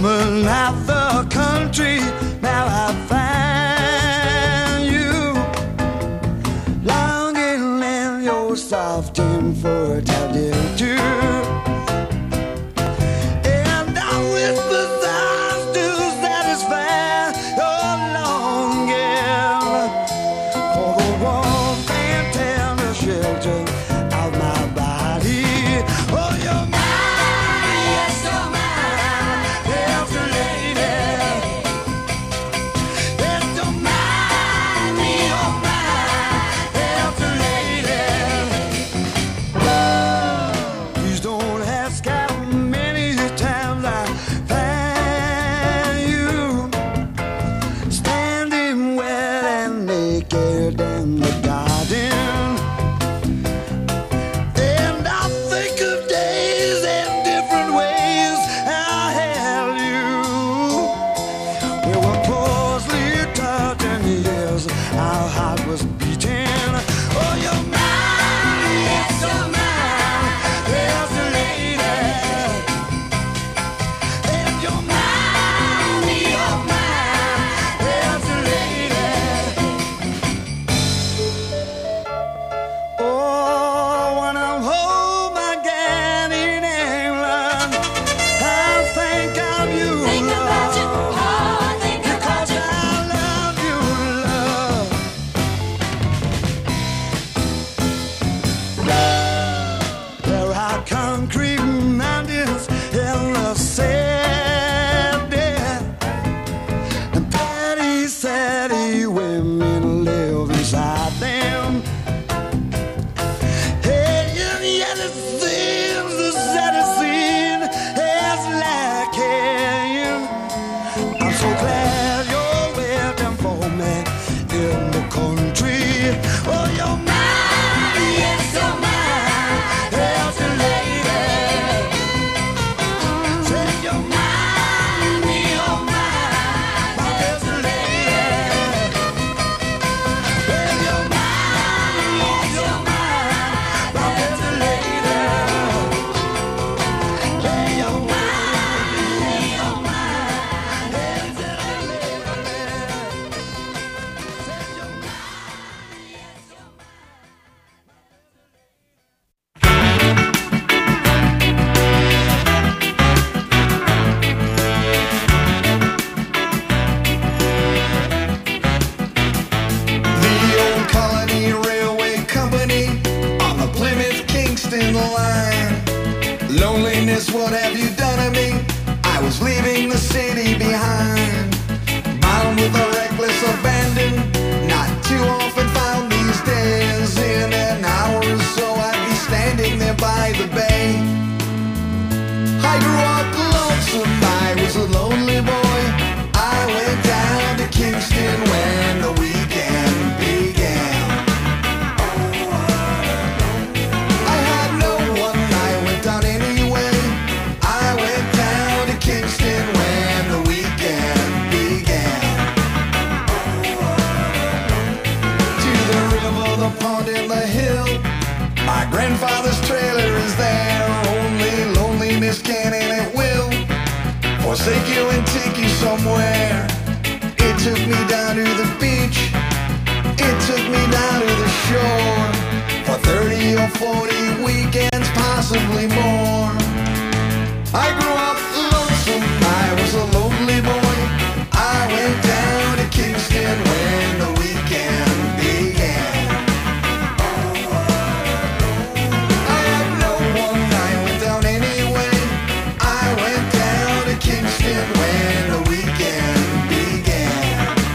woman of the country. Now I find you longing in your soft and fertile too. And I whisper thoughts to satisfy your longing for the warmth and tender shelter of my body. Oh, you're mine, yes, you're mine, yes, lady. Yes, you're mine, yes, lady. Please don't ask how many times I find you standing wet and naked in the garden. And I think of days and different ways I held you. We were closely touching, yes, our heart was beating. Oh, you're mine, yes, you're mine, yes, lady. And you're mine, yes, lady. Oh, when I'm home again in England, I think of you, Think about you, love, oh, think about because you. I love you, love. There are concrete mountains in the city, and petty, saddy women live inside them. Hey, and yet it seems the saddest scene is lacking. I'm so glad you're waiting for me in the country. Oh, you're mine, yes, you're mine, yes, lady. Say you're mine, my yes, lady. Say you're mine, yes, you're mine, my yes, lady. Say you're mine, yes, The old Colony Railway Company on the Plymouth-Kingston line. Loneliness, what have you done to me? I was leaving the city behind, bound with a reckless abandon. Not too often found these days. In an hour or so I'd be standing there by the bay. I grew up lonesome, I was a lonely boy. I went down to Kingston when the weekend began. I had no one, I went down anyway. I went down to Kingston when the weekend began. To the river, the pond, and the hill. My grandfather's trailer is there. Only loneliness can and it will forsake you and take you somewhere. It took me down to the beach. It took me down to the shore for 30 or 40 weekends, possibly more. I grew up lonesome, I was a lonely boy. I went down to Kingston when the weekend began. I had no one, I went down anyway. I went down to Kingston when the weekend began.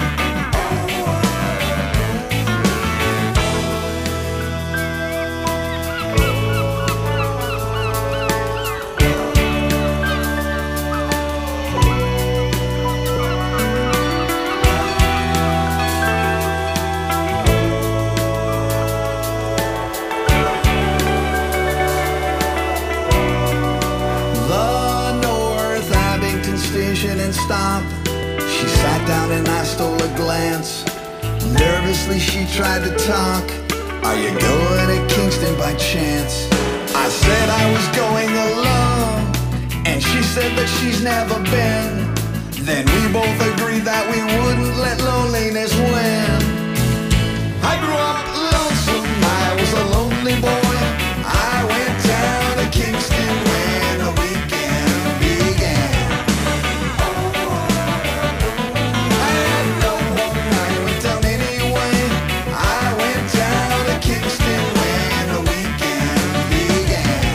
The North Abington station and stop. She sat down and I stole a glance. Nervously she tried to talk. Are you going to Kingston by chance? I said I was going alone, and she said that she's never been. Then we both agreed that we wouldn't let loneliness win. I grew up lonesome, I was a lonely boy. I went down to Kingston when the weekend began. I had no home, I went down anyway. I went down to Kingston when the weekend began.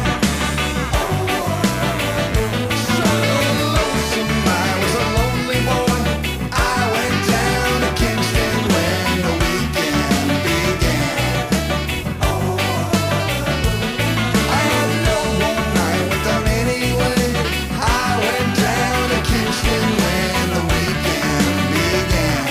So lonesome, I was a lonely boy. I went down to Kingston when the weekend began. I had no home, I went down anyway. I went down to Kingston when the weekend began.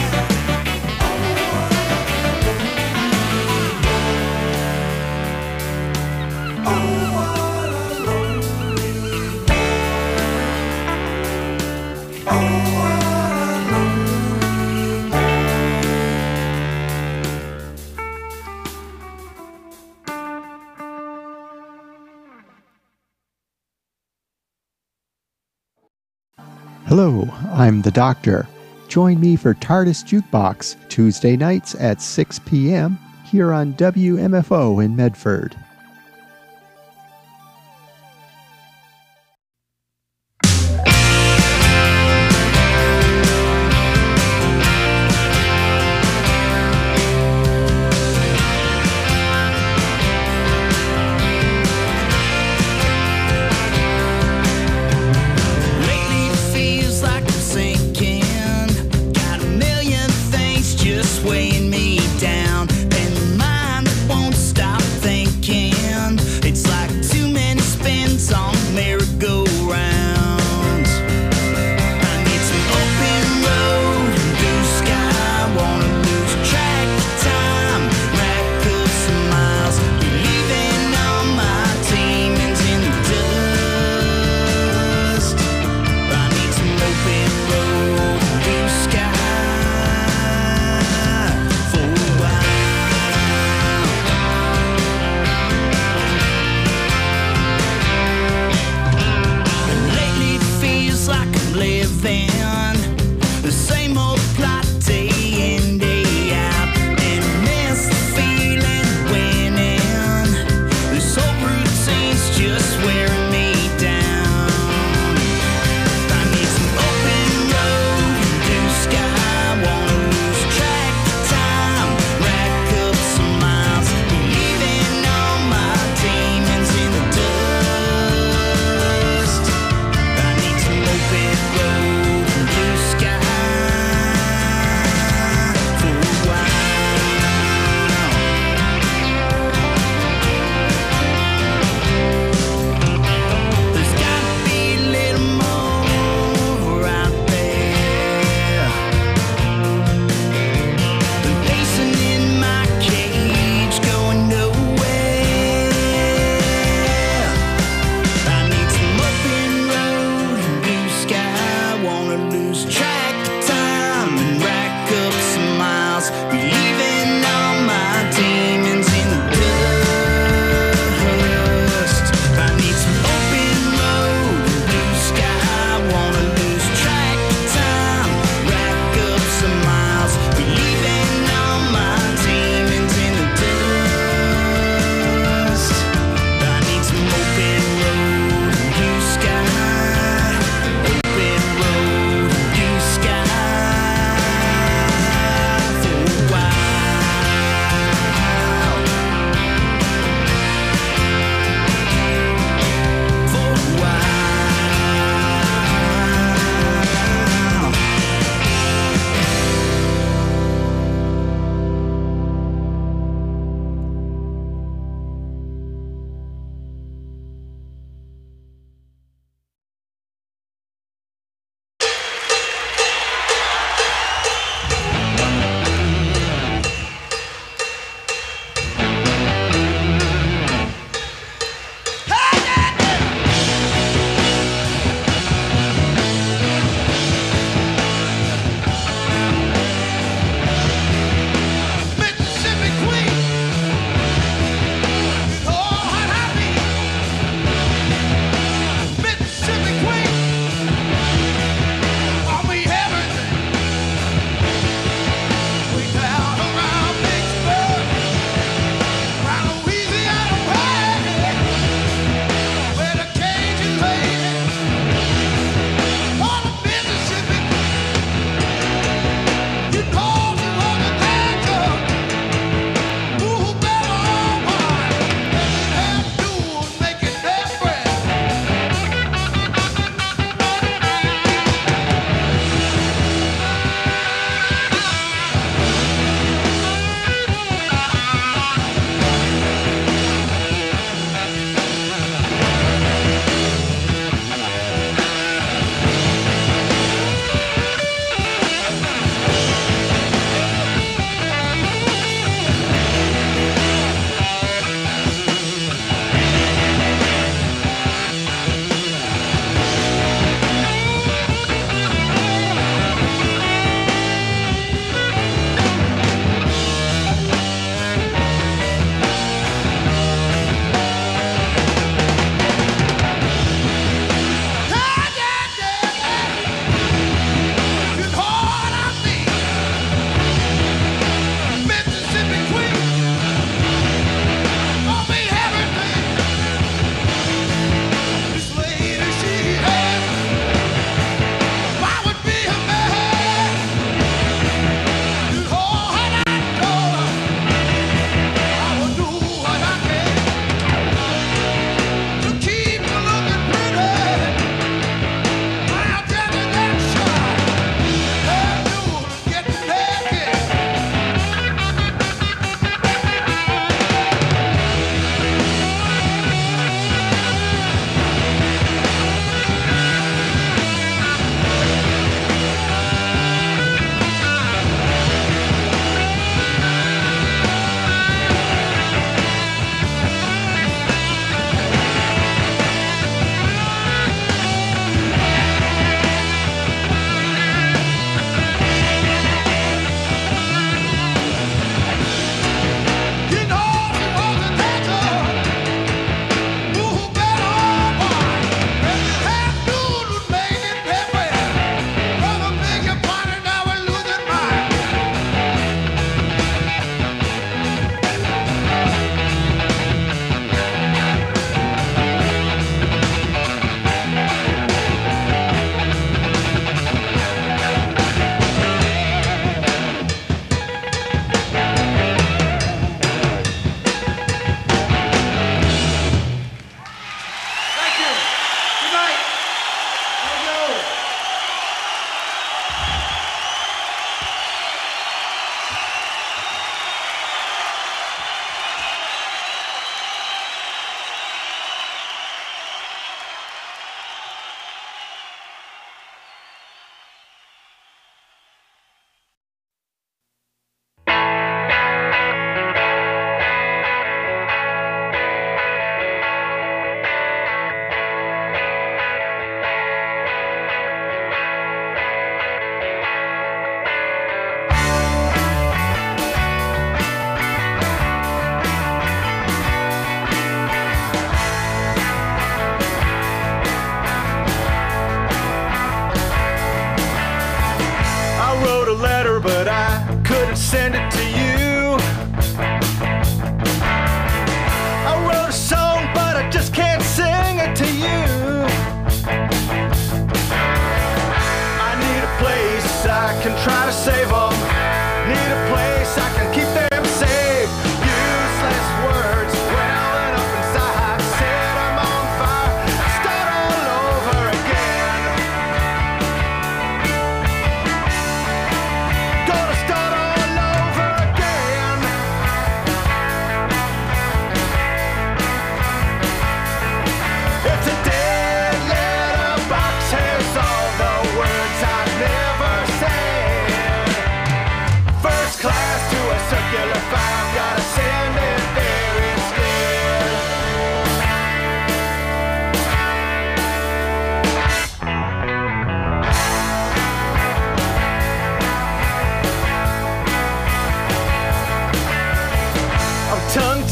Hello, I'm the Doctor. Join me for TARDIS Jukebox Tuesday nights at 6 p.m. here on WMFO in Medford. Lately it feels like I'm sinking. Got a million things just weighing me down. And the mind that won't stop thinking.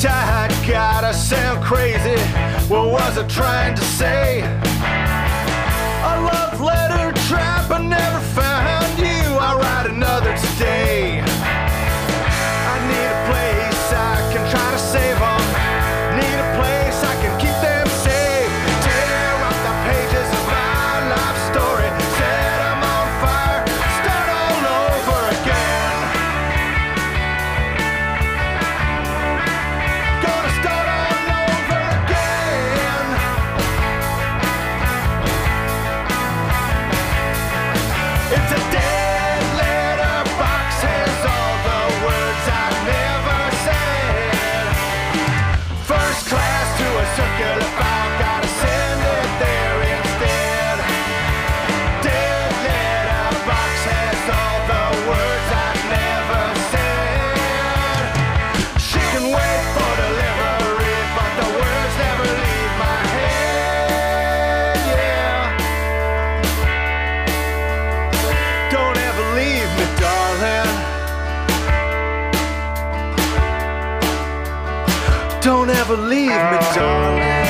tight, gotta sound crazy. What was I trying to say? A love letter trap, I never found you. I'll write another today. I need a place I can try to save them. Need a place I can keep them safe. Tear up the pages of my life story. Set them on fire, start all over again. Gonna start all over again. It's a dead letter box, has all the words I've never said. First class to a circular file, gotta send it there instead. Dead letter box has all the words I've never said. She can wait for delivery, but the words never leave my head. Yeah. Don't ever leave me, darling. Don't ever leave me, darling.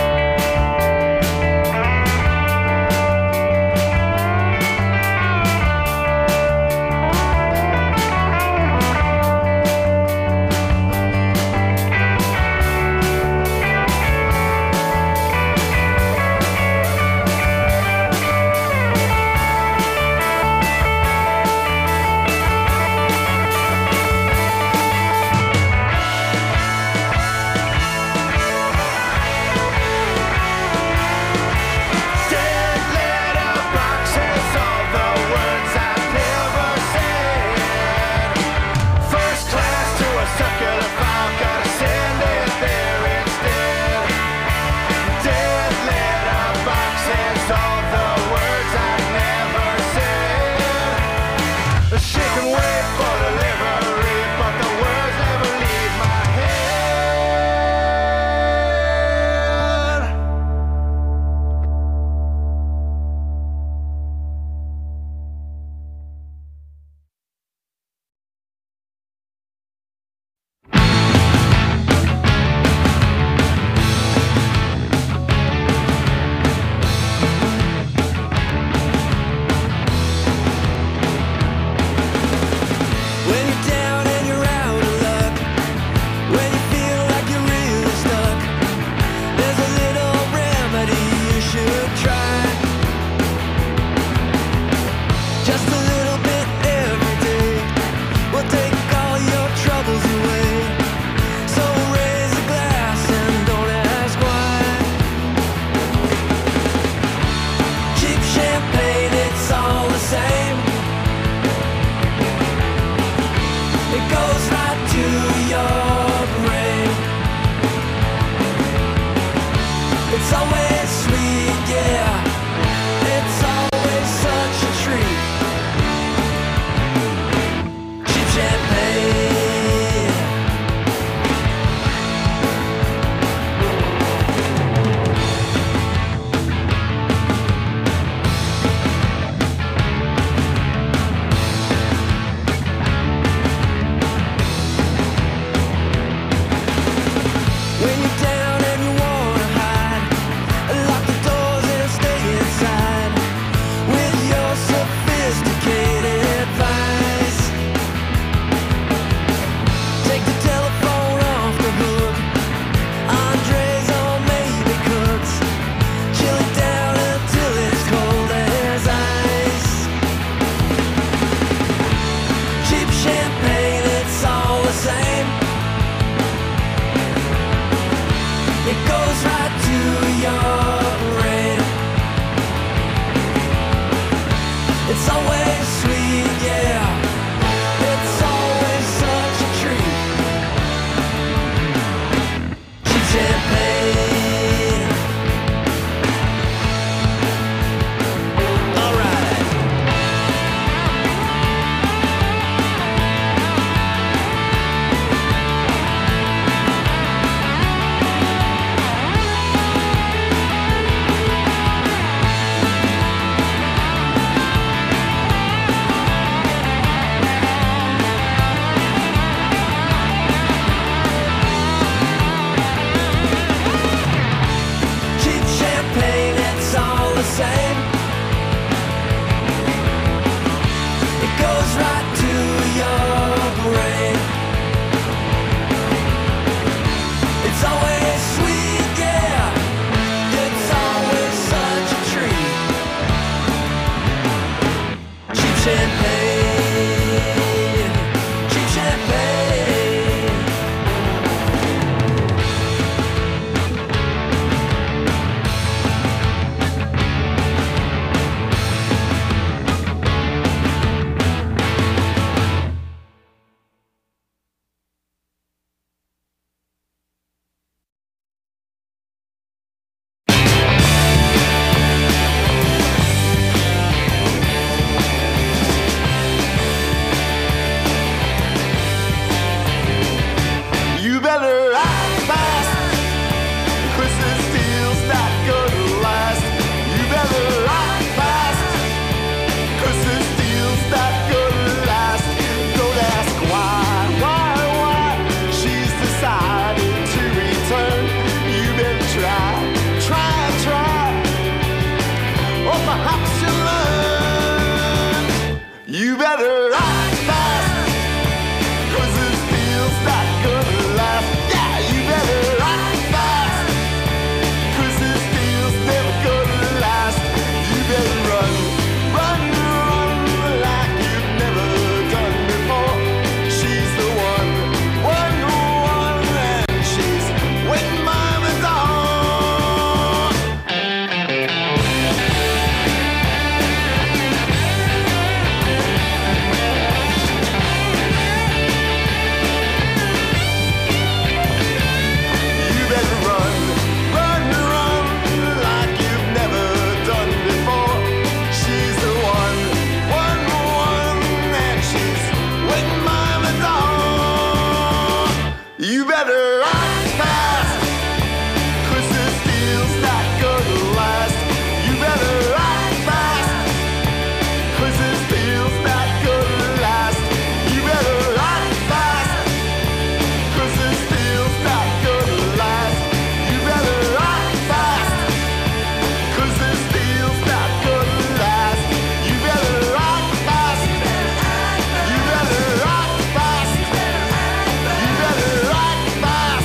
Dead letter box has all the words I've never said. First class to a circular file, gotta send it there instead. Dead letter box has all the words I've never said. She can wait for delivery, but the words never leave my head. When you're down and you're out of luck, when you feel like you're really stuck, there's a little remedy you should try. Just a little bit every day will take all your troubles away. So raise a glass and don't ask why. Cheap champagne, it's all the same. It goes right to your brain. It's always sweet, yeah. It's always such a treat. Cheap champagne. When you're down and you wanna hide, lock the doors and stay inside with your sophisticated advice. Take the telephone off the hook, Andres or maybe Cooks. Chill it down until it's cold as ice. Cheap champagne, it's all the same. It goes right to your brain. It's always sweet, yeah. It's always such a treat. Cheap champagne. All right. ride fast. Christmas deal's not gonna last. You better ride fast. Christmas deal's not gonna last. Don't ask why. She's decided to return. You better try. Or perhaps you learn. You better ride fast. Christmas deal's not gonna last. Yeah, you better ride fast. Christmas deal's never gonna last. You better run, run, run like you've never done before. She's the one, and she's waiting by the door. You better run, run, run like you've never done before. She's the one, and she's waiting by the door. You better ride fast. Christmas deal's not gonna last. You better ride fast. Christmas deal's not gonna last. You better ride fast. Christmas deal's not gonna last. You better ride fast. Christmas deal's not gonna last. You better ride fast. You better ride fast. You better ride fast.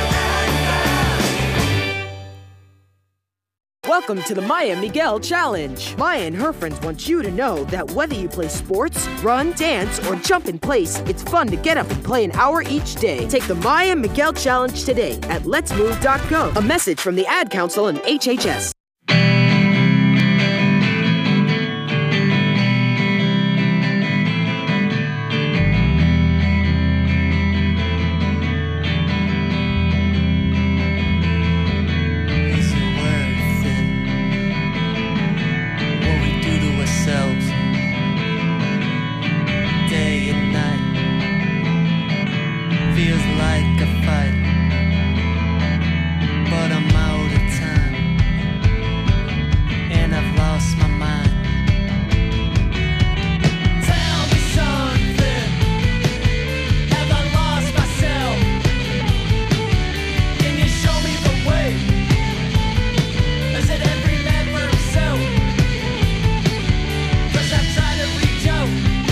Welcome to the Maya Miguel Challenge. Maya and her friends want you to know that whether you play sports, run, dance, or jump in place, it's fun to get up and play an hour each day. Take the Maya Miguel Challenge today at letsmove.gov. A message from the Ad Council and HHS. Is it worth it? What we do to ourselves, day and night, feels like a fight, but I'm out of time, and I've lost my mind. Tell me something, have I lost myself? Can you show me the way? Is it every man for himself? 'Cause I've tried to reach out,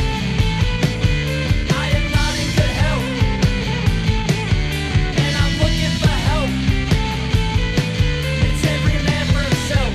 I am not in good health, and I'm looking for help. It's every man for himself.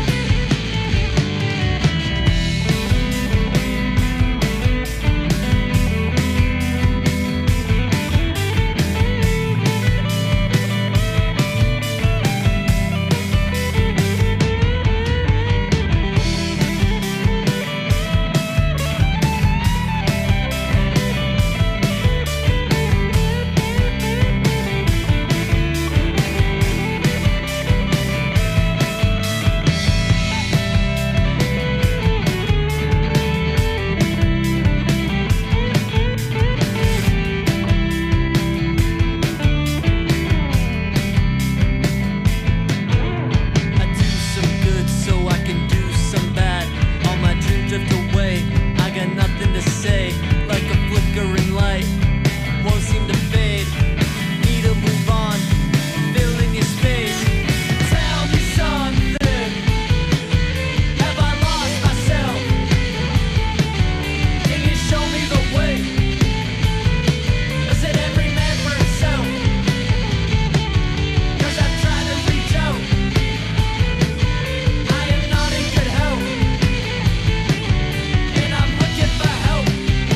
I do some good so I can do some bad. All my dreams drift away, I got nothing to say. Like a flickering light, won't seem to fade. Need to move on, fill in your space. Tell me something, have I lost myself? Can you show me the way? Is it every man for himself? 'Cause I've tried to reach out, I am not in good health, and I'm looking for help.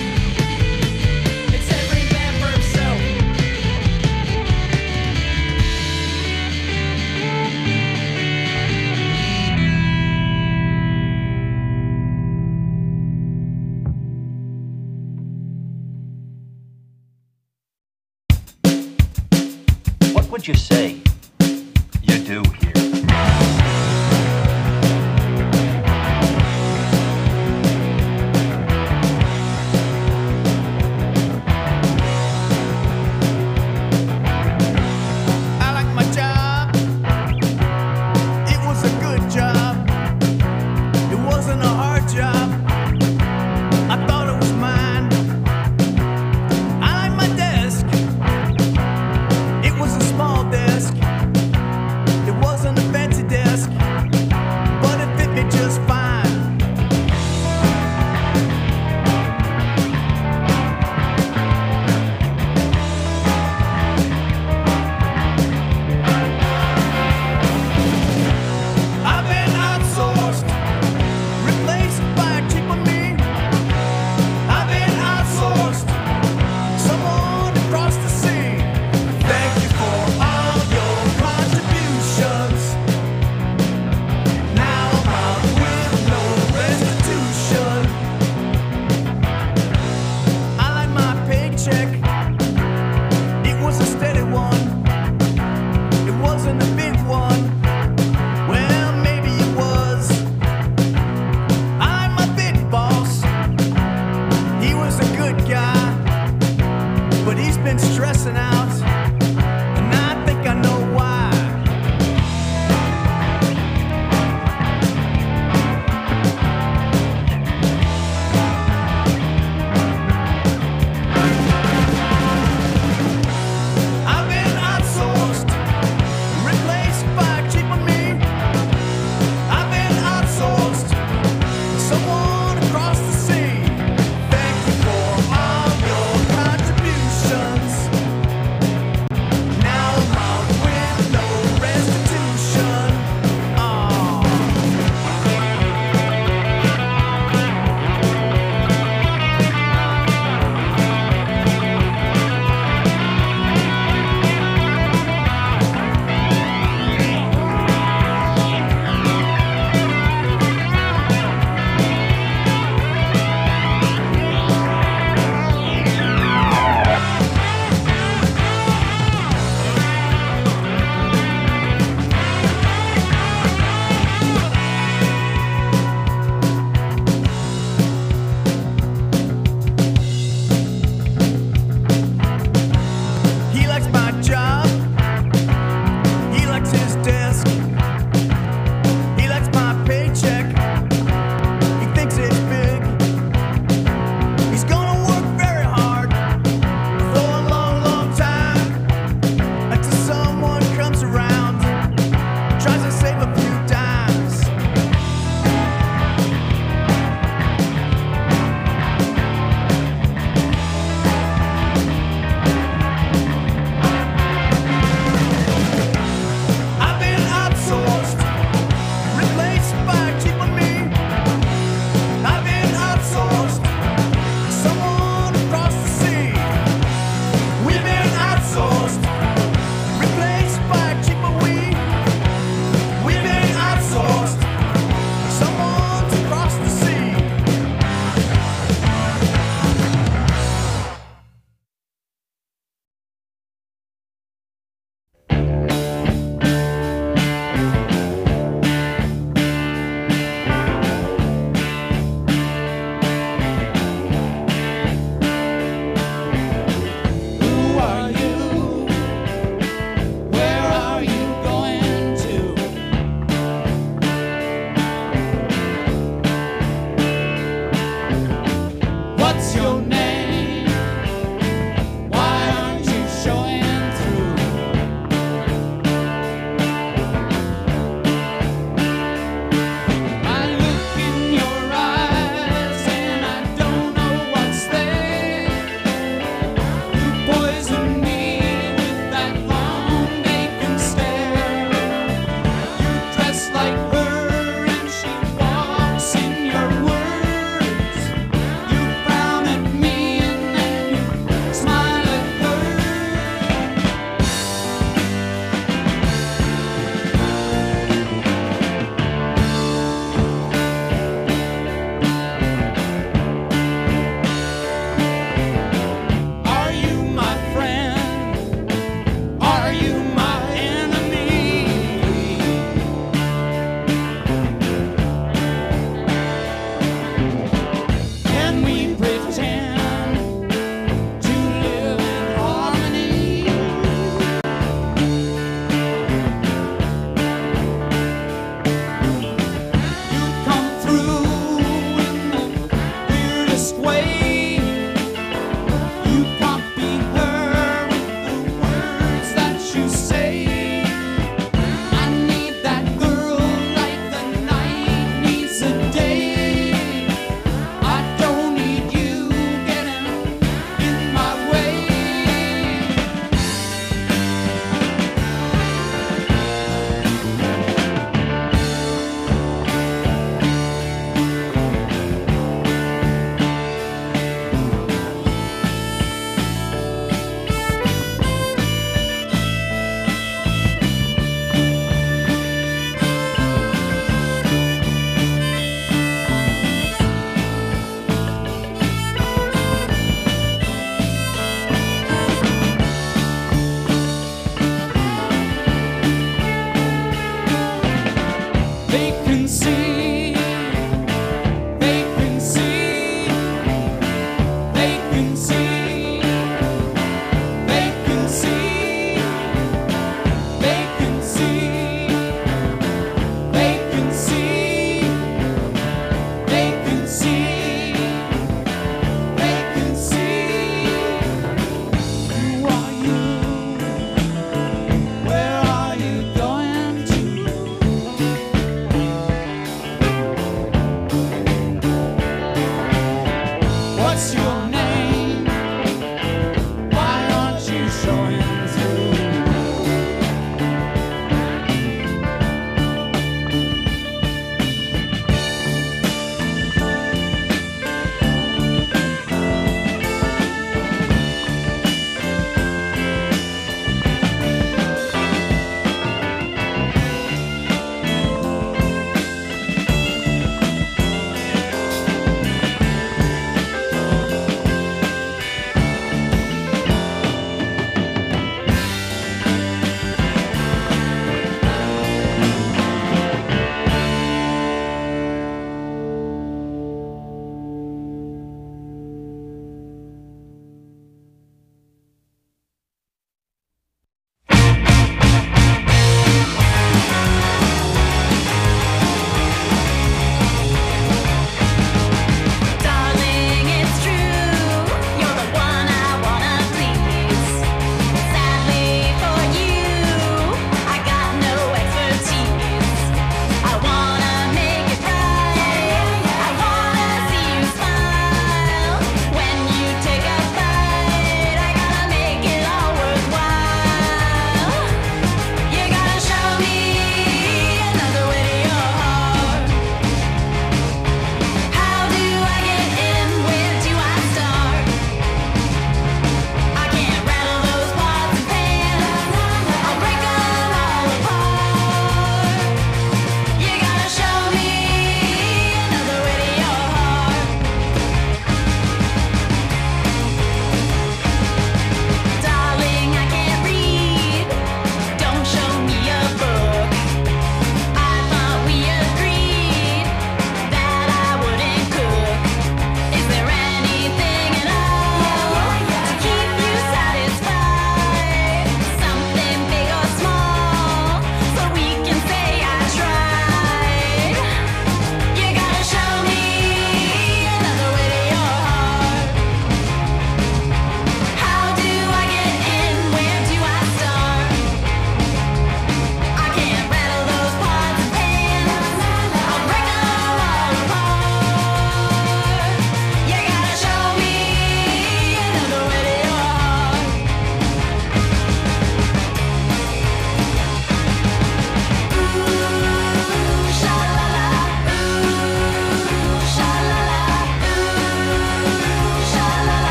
It's every man for himself. What would you say you do here? small desk. It wasn't a fancy desk, but it fit me just fine. I've been outsourced, replaced by a cheaper me. I've been outsourced, someone across the sea. Thank you for all your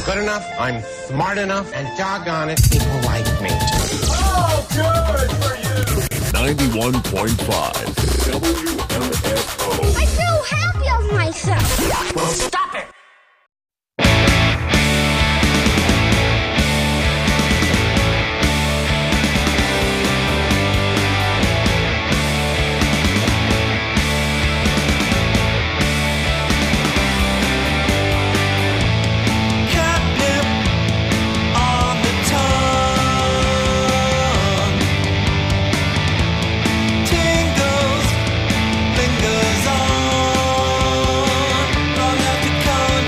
good enough, I'm smart enough, and doggone it, people like me. 91.5 WMFO. I feel happy of myself. Well, stop it! Catnip on the tongue, tingles, lingers on, long after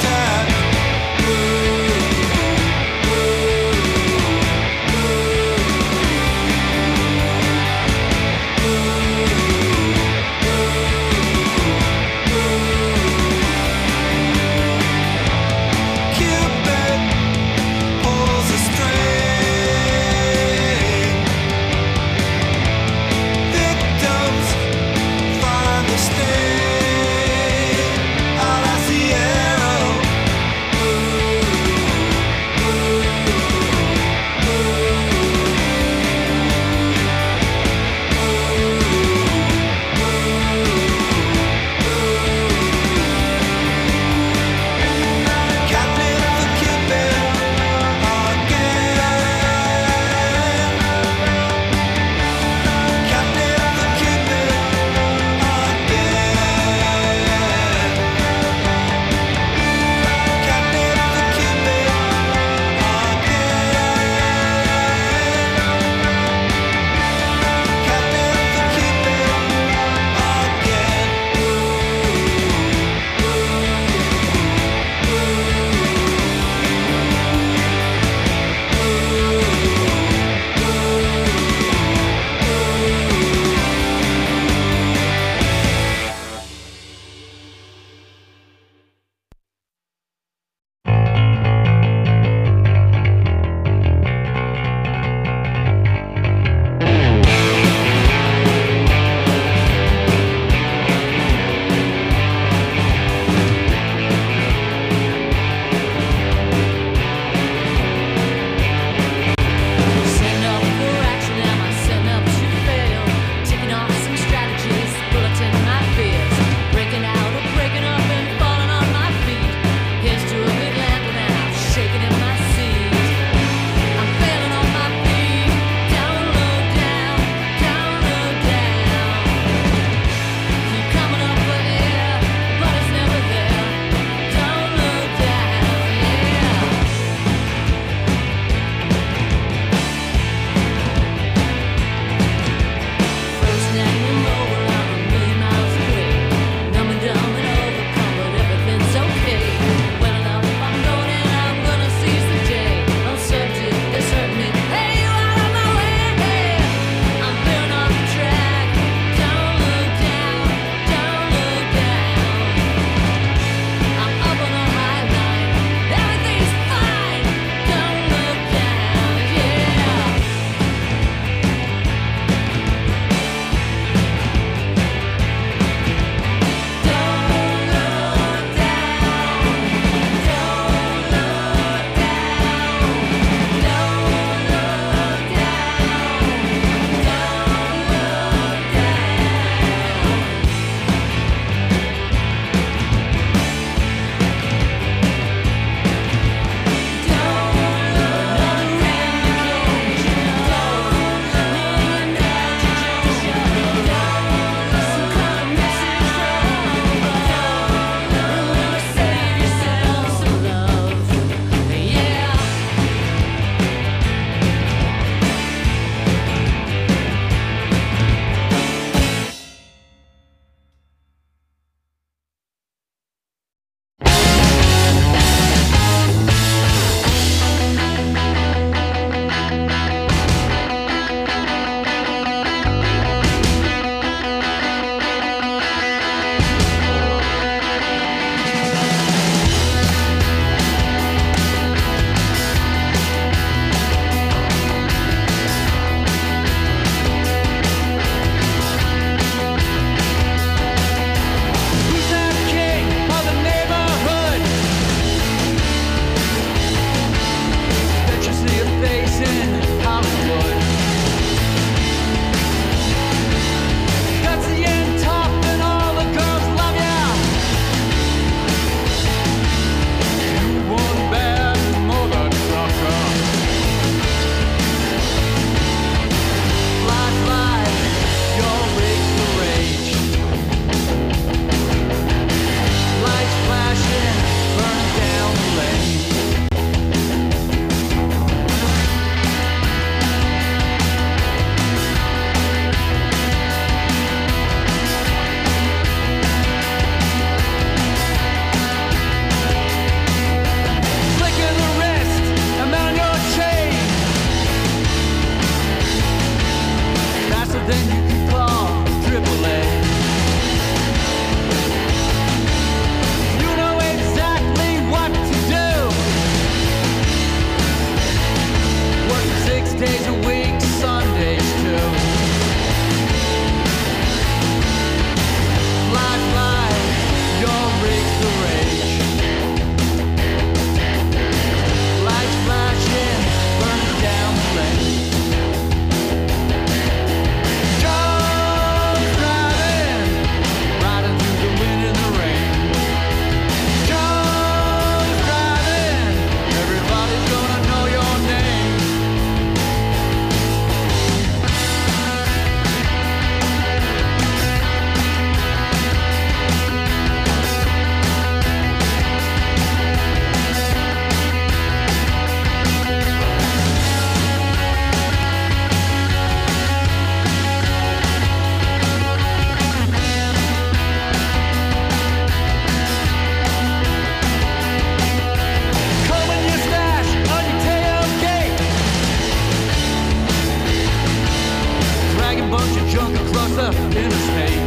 across the interstate.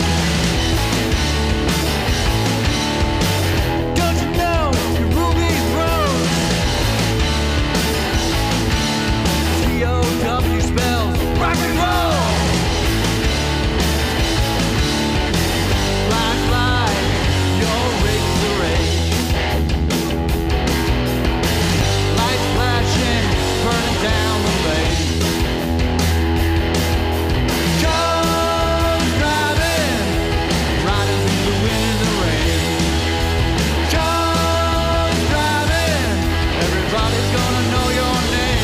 Don't you know you rule these roads? T-O-W spells rock and roll. Flashlight, your rigs arranged. Lights flashing, burning down the lane. Cars driving, riding through the wind and the rain. Cars driving, everybody's gonna know your name.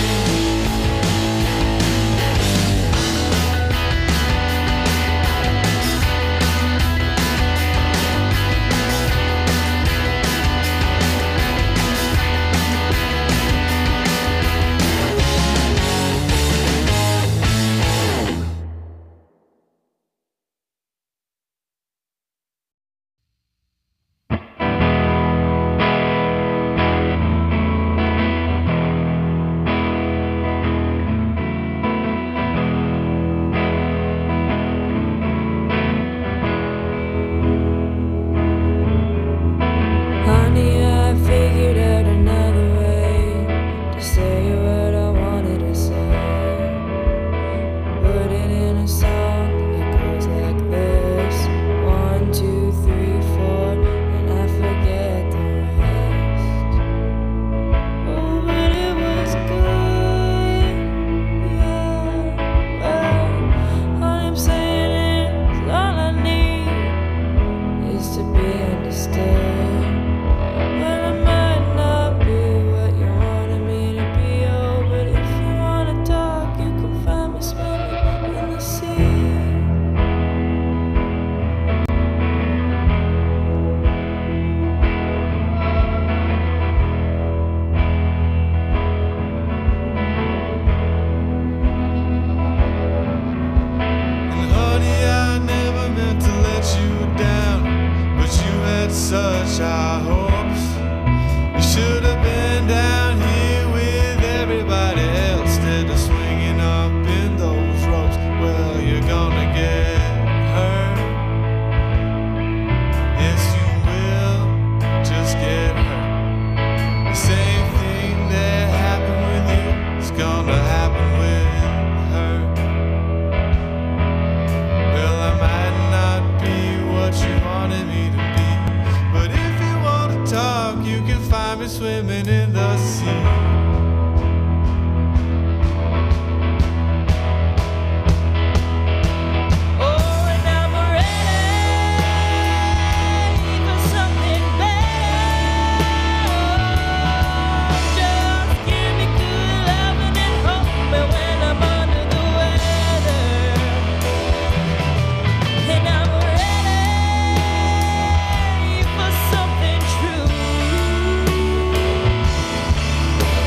Honey, I figured out another way to say what I wanted to say. Put it in a song, it goes like this: 1, 2, 3, 4, and I forget the rest. Oh, but it was good, yeah. Well, all I'm saying is all I need is to be understood. Well, I might not be what you wanted me to be, oh, but if you wanna talk, you can find me swimming in the sea. And honey, I never meant to let you down, but you had such high hopes. You should have been down here with everybody else instead of swinging up in those ropes. Well, you're gonna get hurt. Yes, you will just get hurt. The same thing that happened with you is gonna happen with her. Well, I might not be what you wanted me to be, but if you want to talk, you can find me swimming in the sea. Oh, and I'm ready for something better. Just give me good loving and hold me when I'm under the weather. And I'm ready for something true.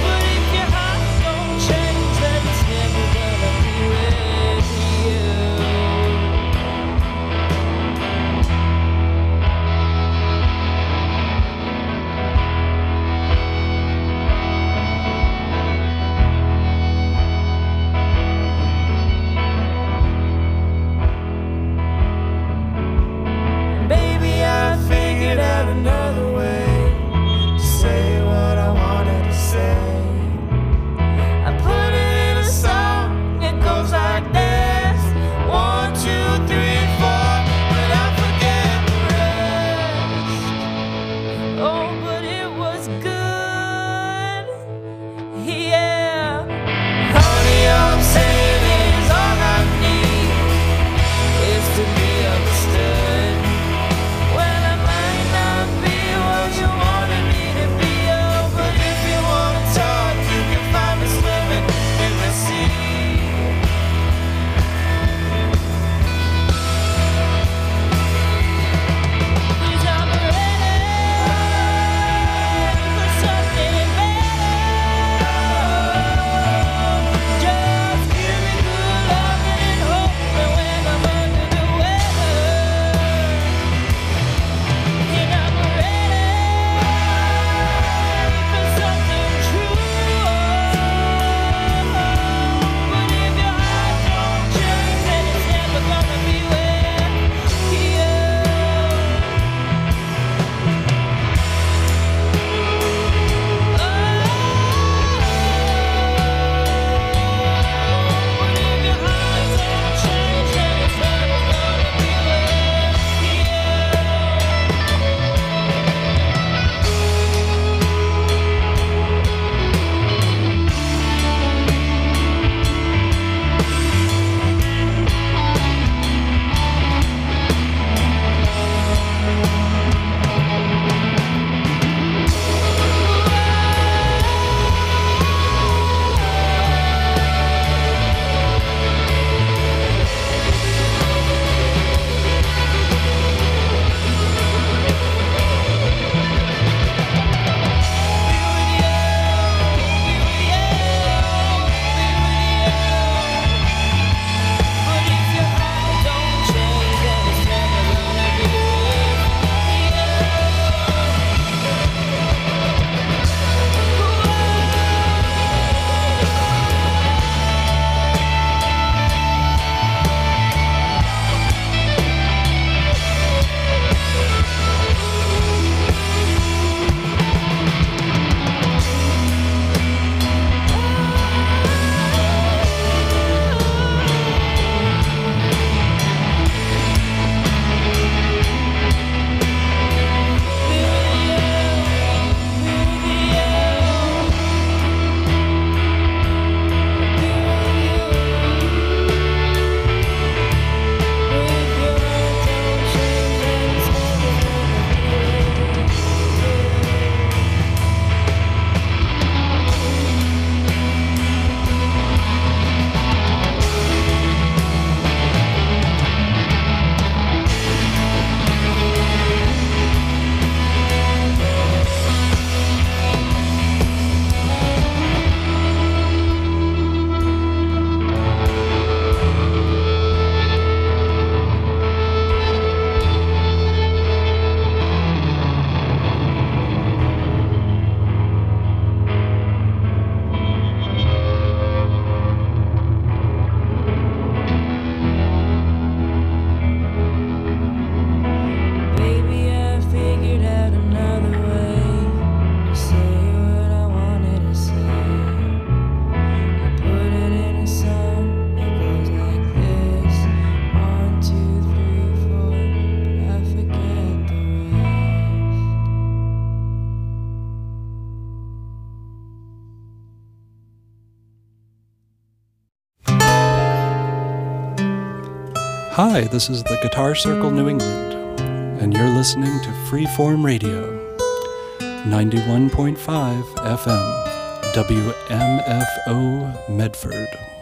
Hi, this is the Guitar Circle New England, and you're listening to Freeform Radio, 91.5 FM, WMFO Medford.